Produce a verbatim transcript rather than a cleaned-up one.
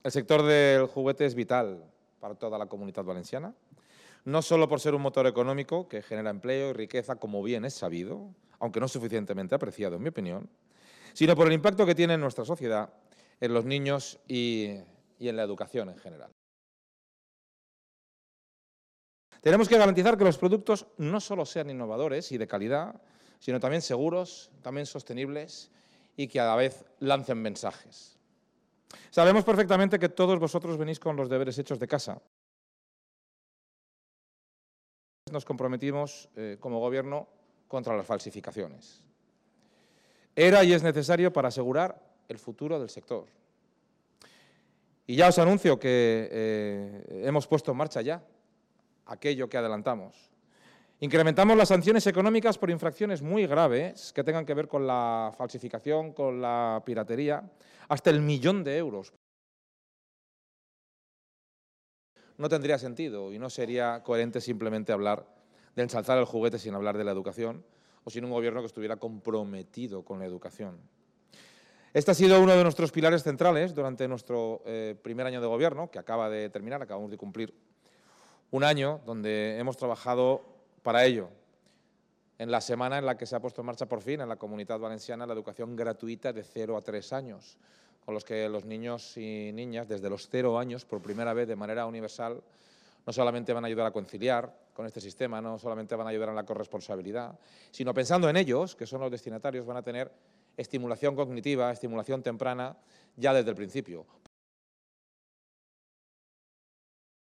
El sector del juguete es vital para toda la Comunidad Valenciana, no solo por ser un motor económico que genera empleo y riqueza, como bien es sabido, aunque no suficientemente apreciado, en mi opinión, sino por el impacto que tiene en nuestra sociedad, en los niños y, y en la educación en general. Tenemos que garantizar que los productos no solo sean innovadores y de calidad, sino también seguros, también sostenibles y que a la vez lancen mensajes. Sabemos perfectamente que todos vosotros venís con los deberes hechos de casa. Nos comprometimos eh, como Gobierno contra las falsificaciones. Era y es necesario para asegurar el futuro del sector. Y ya os anuncio que eh, hemos puesto en marcha ya aquello que adelantamos. Incrementamos las sanciones económicas por infracciones muy graves que tengan que ver con la falsificación, con la piratería, hasta el millón de euros. No tendría sentido y no sería coherente simplemente hablar de ensalzar el juguete sin hablar de la educación o sin un gobierno que estuviera comprometido con la educación. Este ha sido uno de nuestros pilares centrales durante nuestro eh, primer año de gobierno, que acaba de terminar, acabamos de cumplir un año donde hemos trabajado para ello. En la semana en la que se ha puesto en marcha por fin en la Comunidad Valenciana la educación gratuita de cero a tres años, con los que los niños y niñas desde los cero años, por primera vez de manera universal, no solamente van a ayudar a conciliar con este sistema, no solamente van a ayudar en la corresponsabilidad, sino pensando en ellos, que son los destinatarios, van a tener estimulación cognitiva, estimulación temprana, ya desde el principio.